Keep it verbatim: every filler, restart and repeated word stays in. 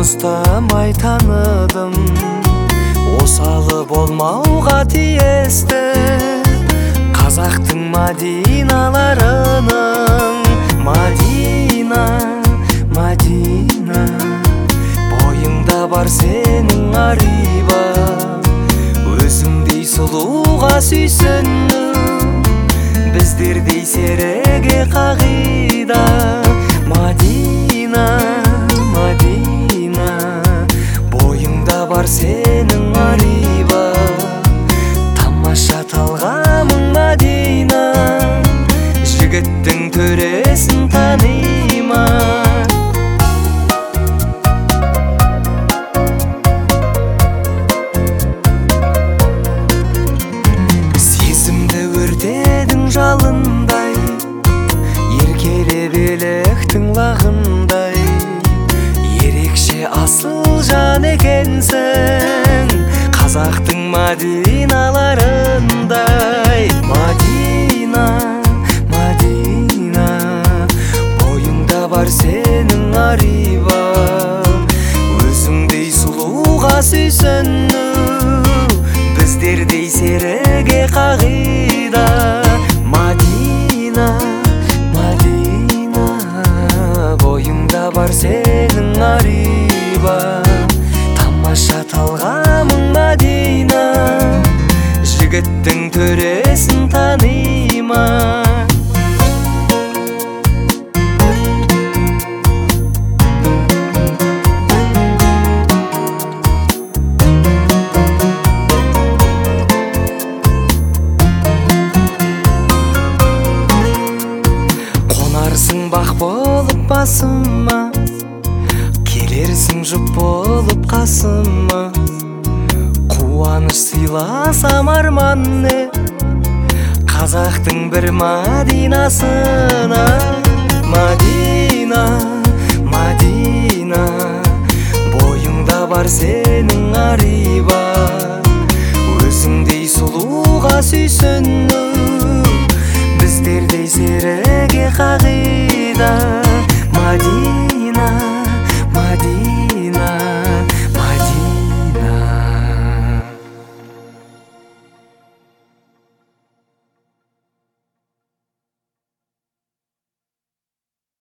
достамай таныдым, осалы болмауға тиесті қазақтың Мадиналарының. Мадина, Мадина, бойыңда бар сенің ариба, өзіңдей сұлуға сүйсіну біздердей сереге қағида. Мадина, Мадина, бойыңда бар сенің ариба, тамаша талғамың Мадина, жігіттің төресін танима. Сезімді өртедің жалындай, еркелеп електің лағындай, ерекше асыл жан екенсің қазақтың Мадиналарындай. Мадина, Мадина, бойыңда бар сенің ариба, өзіңдей сұлуға сүйсіну біздердей сереге қағида. Мадина, Мадина, бойыңда бар сенің ариба, тамаша талғамың Мадина, жігіттің төресін танима. Қонарсың бақ болып басыма, келерсің жұп болып қасыма, қуаныш сыйласам арман не қазақтың бір Мадинасына. Мадина, Мадина, бойыңда бар сенің ариба, өзіңдей сұлуға сүйсіну біздердей сереге қағида.